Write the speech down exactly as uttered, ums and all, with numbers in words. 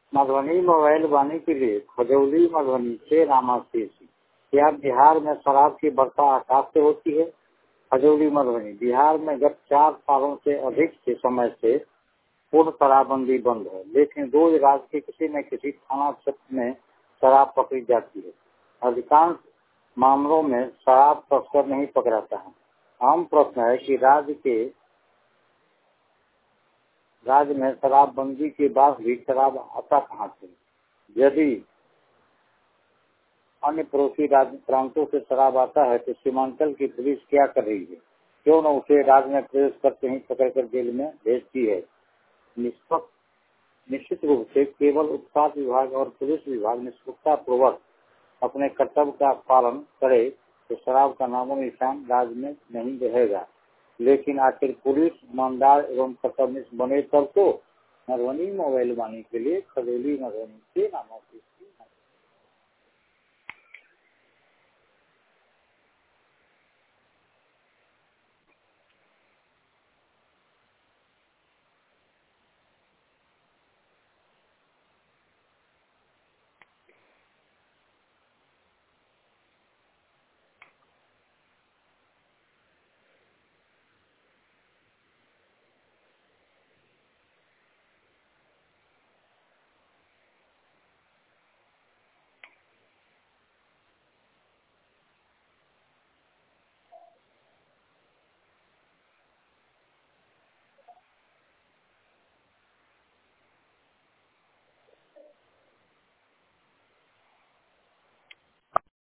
Madhubani mobile वाणी के लिए खजौली मधुबनी से रामाशीष। क्या बिहार में शराब की वर्षा आकाश से होती है? खजौली मधुबनी। बिहार में गत चार सालों से अधिक के समय से पूर्ण शराबबंदी बंद है, लेकिन रोज राज्य के किसी न किसी थाना क्षेत्र में शराब पकड़ी जाती है। अधिकांश मामलों में शराब तस्कर नहीं पकड़ाता है। आम प्रश्न है कि राज्य के राज्य में शराबबंदी के बाद भी शराब आता कहाँ से? यदि अन्य पड़ोसी राज्य प्रांतों से शराब आता है तो सीमांचल की पुलिस क्या कर रही है? क्यों न उसे राज्य में प्रवेश करते ही पकड़कर जेल में भेजती है? निष्पक्ष निश्चित रूप से केवल उत्पाद विभाग और पुलिस विभाग निष्पक्षता पूर्वक अपने कर्तव्य का पालन करे तो शराब का नामो निशान राज्य में नहीं रहेगा। लेकिन आखिर पुलिस ईमानदार एवं कर्तव्यनिष्ठ बने तब तो। मधुबनी मोबाइल वाणी के लिए खजौली मधुबनी से नामांकित।